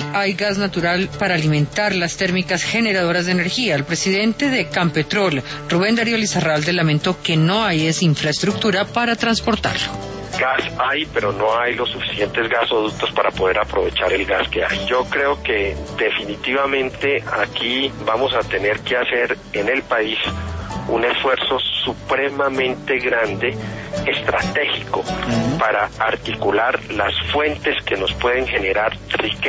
hay gas natural para alimentar las térmicas generadoras de energía. El presidente de Campetrol, Rubén Darío Lizarralde, lamentó que no hay esa infraestructura para transportarlo. Gas hay, pero no hay los suficientes gasoductos para poder aprovechar el gas que hay. Yo creo que definitivamente aquí vamos a tener que hacer en el país un esfuerzo supremamente grande, estratégico, para articular las fuentes que nos pueden generar riqueza